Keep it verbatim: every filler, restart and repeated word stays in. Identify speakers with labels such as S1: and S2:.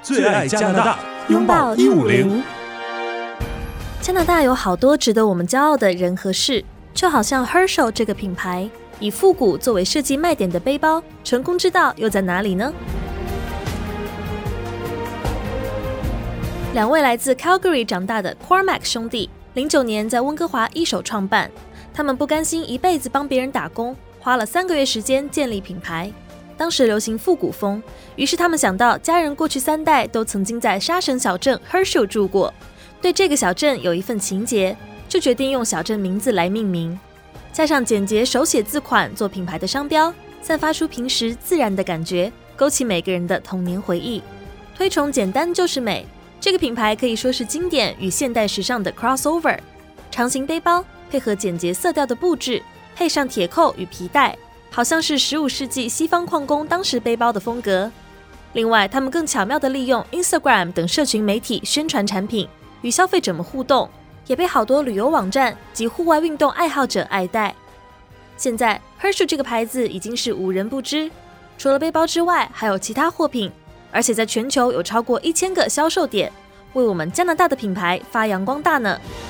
S1: 最爱加拿大，
S2: 拥抱一五零。
S3: 加拿大有好多值得我们骄傲的人和事，就好像 Herschel 这个品牌，以复古作为设计卖点的背包，成功之道又在哪里呢？两位来自 Calgary 长大的 Cormack 兄弟，零九年在温哥华一手创办。他们不甘心一辈子帮别人打工，花了三个月时间建立品牌。当时流行复古风，于是他们想到家人过去三代都曾经在沙省小镇 Herschel 住过，对这个小镇有一份情结，就决定用小镇名字来命名，加上简洁手写字款做品牌的商标，散发出平时自然的感觉，勾起每个人的童年回忆。推崇简单就是美，这个品牌可以说是经典与现代时尚的 crossover。 长形背包配合简洁色调的布置，配上铁扣与皮带，好像是十五世纪西方矿工当时背包的风格。另外，他们更巧妙地利用 Instagram 等社群媒体宣传产品，与消费者们互动，也被好多旅游网站及户外运动爱好者爱戴。现在 Herschel 这个牌子已经是无人不知，除了背包之外，还有其他货品，而且在全球有超过一千个销售点，为我们加拿大的品牌发扬光大呢。